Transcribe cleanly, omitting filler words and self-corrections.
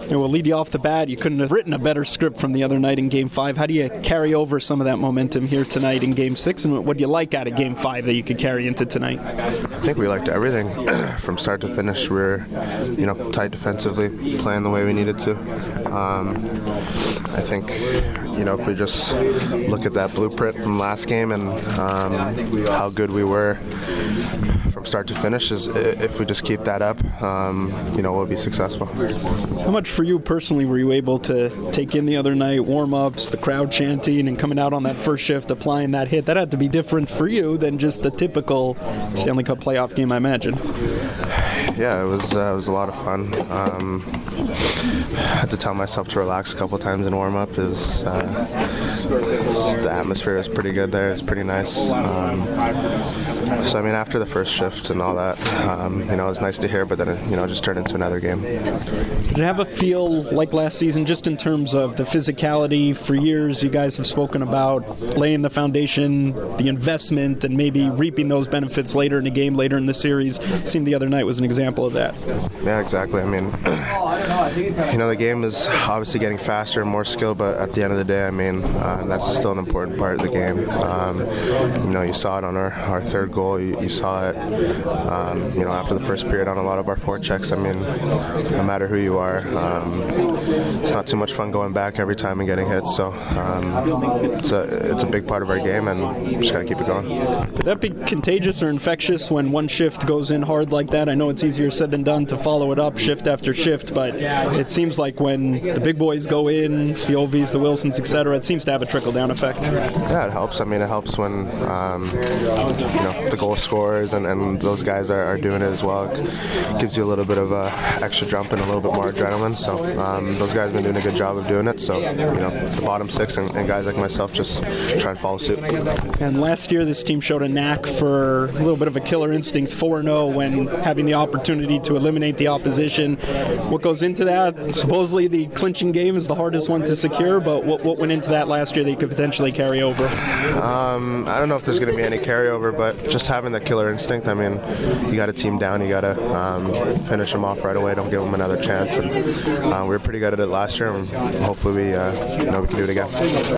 We'll lead you off the bat. You couldn't have written a better script from the other night in Game 5. How do you carry over some of that momentum here tonight in Game 6, and what do you like out of Game 5 that you could carry into tonight? I think we liked everything from start to finish. We were, tight defensively, playing the way we needed to. I think, if we just look at that blueprint from last game and how good we were from start to finish, if we just keep that up, we'll be successful. How much for you personally were you able to take in the other night, warm-ups, the crowd chanting, and coming out on that first shift, applying that hit? That had to be different for you than just a typical Stanley Cup playoff game, I imagine. Yeah, it was a lot of fun. I had to tell myself to relax a couple times in warm-up. The atmosphere was pretty good there. It's pretty nice. After the first shift and all that, it was nice to hear, but then it just turned into another game. Did it have a feel like last season, just in terms of the physicality? For years, you guys have spoken about laying the foundation, the investment, and maybe reaping those benefits later in the game, later in the series. It seemed the other night was an example of that. Yeah, exactly. The game is obviously getting faster and more skilled, but at the end of the day, that's still an important part of the game. You saw it on our third goal. You saw it, after the first period on a lot of our forechecks. No matter who you are, it's not too much fun going back every time and getting hits. So it's a big part of our game, and we just got to keep it going. Could that be contagious or infectious when one shift goes in hard like that? I know it's easier said than done to follow it up shift after shift, but it seems like when the big boys go in, the Ovies, the Wilsons, etc., it seems to have a trickle-down effect. Yeah, it helps. It helps when the goal scorers and those guys are doing it as well. It gives you a little bit of extra jump and a little bit more adrenaline. So those guys have been doing a good job of doing it. So the bottom six and guys like myself just try and follow suit. And last year, this team showed a knack for a little bit of a killer instinct, 4-0, when having the opportunity to eliminate the opposition. What goes into that? Supposedly the clinching game is the hardest one to secure, but what went into that last year that you could potentially carry over? I don't know if there's going to be any carryover, but just having that killer instinct. You got a team down, you got to finish them off right away. Don't give them another chance. And we were pretty good at it last year, and hopefully we can do it again.